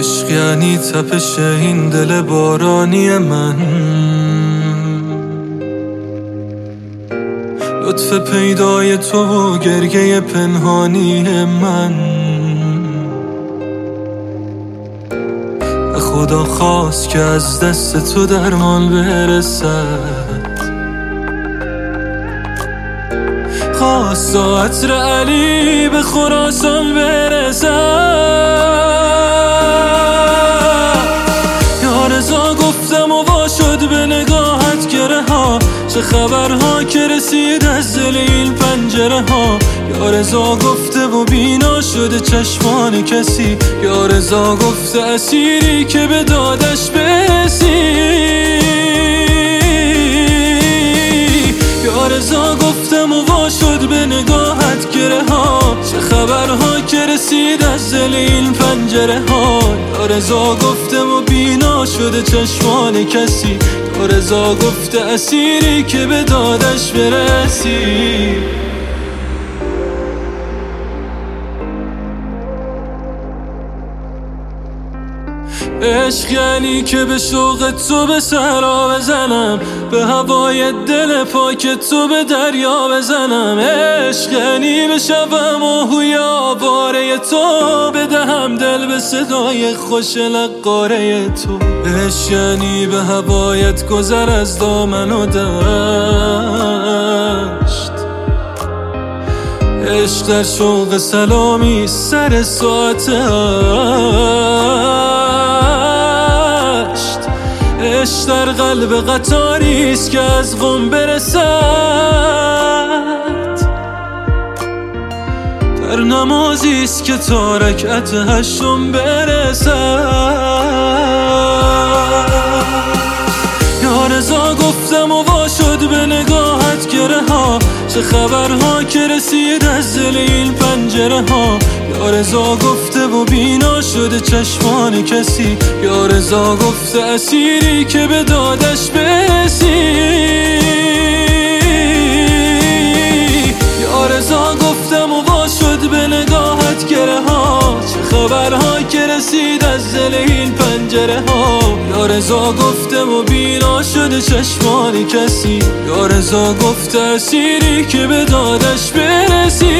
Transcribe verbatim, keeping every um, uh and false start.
عشق یعنی تپش این دل بارانی من، لطف پیدای تو و گریه پنهانی من. به خدا خواست که از دست تو درمان برسد، خواست تا عطر علی به خراسان برسد. یا رضا گفتم و وا شد به نگاهت گره ها، چه خبرها که رسید از دل این پنجره ها. یا رضا گفته و بینا شده چشمان کسی، یا رضا گفته اسیری که به دادش برسی. یا رضا گفتم و وا شد به نگاهت گره ها، چه خبرها که رسید از دل این پنجره ها. یا رضا گفتم و بینا شده چشمان کسی، یا رضا گفته اسیری که به دادش برسی. عشق یعنی که به شوق تو به صحرا بزنم، به هوای دل پاک تو به دریا بزنم. عشق یعنی بشوم آهوی آواره تو، بدهم دل به صدای خوش لقاره تو. عشق یعنی به هوایت گذر از دامن و دشت، عشق در شوق سلامی سر ساعت هشت. عشق در قلب قطاریست که از قم برسد، در نمازیست که تا رکعت هشتم برسد. یا رضا گفتم و وا شد به نگاهت گره ها، چه خبرها که رسید از دل این پنجره ها. یا رضا گفته و بینا شده چشمان کسی، یا رضا گفته اسیری که به دادش برسی. یا رضا گفتم و وا شد به نگاهت گره ها، چه خبرها که رسید از دل این پنجره ها. یا رضا گفته و بینا شده چشمان کسی، یا رضا گفته اسیری که به دادش برسی.